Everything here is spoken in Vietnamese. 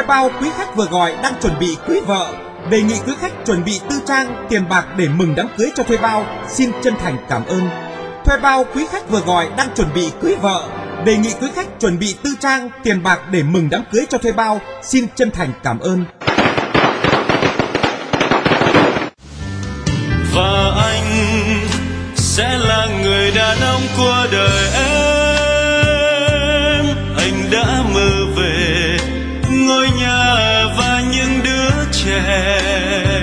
bao quý khách vừa gọi đang chuẩn bị cưới vợ, đề nghị quý khách chuẩn bị tư trang, tiền bạc để mừng đám cưới cho thuê bao. Xin chân thành cảm ơn. Thuê bao quý khách vừa gọi đang chuẩn bị cưới vợ, đề nghị quý khách chuẩn bị tư trang, tiền bạc để mừng đám cưới cho thuê bao. Xin chân thành cảm ơn. Và anh sẽ là người đàn ông của đời em. Anh đã mơ về ngôi nhà và những đứa trẻ.